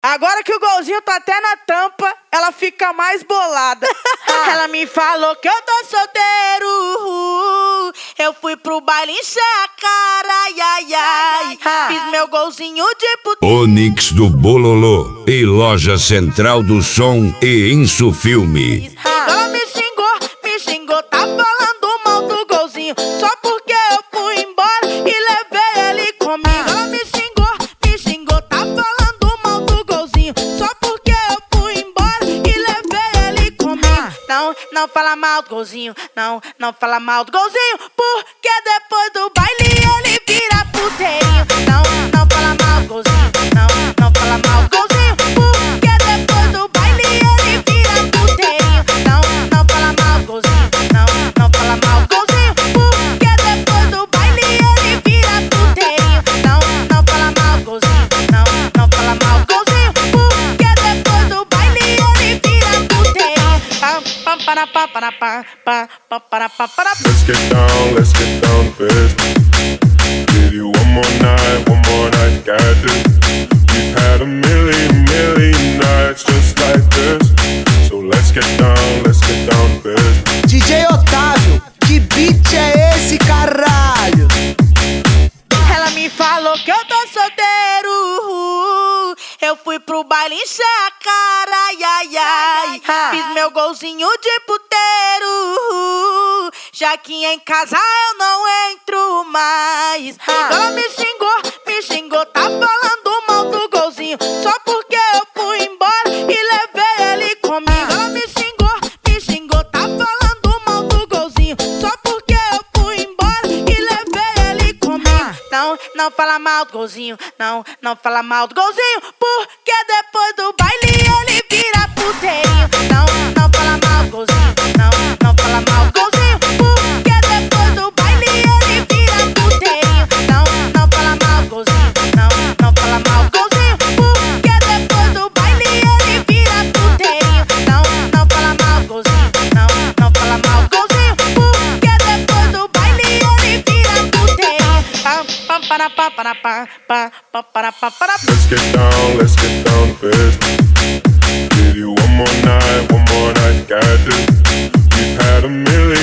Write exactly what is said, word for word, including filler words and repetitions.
Agora que o golzinho tá até na tampa, ela fica mais bolada. Ela me falou que eu tô solteiro. Eu fui pro baile encher a cara, ai, ai, ai. Fiz meu golzinho de puteiro. Onix do Bololô e Loja Central do Som e Insu Filme. Ela me xingou, me xingou, tá falando mal do golzinho. Só porque eu fui embora e levei ele comigo. Ela me xingou, me xingou, tá falando mal do golzinho. Só porque eu fui embora e levei ele comigo. Não, não fala mal do golzinho, não, não fala mal do golzinho. Porque depois do baile ele vira puteirinho. Não, não fala mal do golzinho, não, não fala mal do golzinho. Porque depois do baile ele vira puteirinho. Não, não fala mal do golzinho, não, não fala mal do golzinho. Porque depois do baile ele vira puteirinho. Não, não fala mal do golzinho, não, não fala mal do golzinho. Porque depois do baile ele vira puteirinho. Pam, pam, para, pam, para, pam, pam, pam, para, pam, para. Let's get down, let's get down to business. Give you one more night, one more night, got this. We've had a million, million nights just like this. So let's get down, let's get down to business. D J Otávio, que beat é esse, caralho? Ela me falou que eu tô solteiro. Eu fui pro baile encher a cara, ai, ai, ai. Fiz meu golzinho de puteiro. Já que em casa eu não entro mais. Ela me xingou, me xingou, tá falando mal do golzinho. Só porque eu fui embora e levei ele comigo. Ela me xingou, me xingou, tá falando mal do golzinho. Só porque eu fui embora e levei ele comigo. Não, não fala mal do golzinho, não, não fala mal do golzinho. Porque depois do baile ele vira puteirinho. Não, não fala mal do golzinho, não, não fala mal do golzinho. Porque depois do baile ele vira puteirinho. Não, não fala mal do golzinho, não, não fala mal do golzinho. Porque depois do baile ele vira puteirinho. Não, não fala mal do golzinho, não, não fala mal do golzinho. Porque depois do baile ele vira puteirinho. Pam, pam, para, pam, para, pam, pam, pam, para, pam, para. Let's get down, let's get down to business. Give you one more night, one more night, got this. We've had a million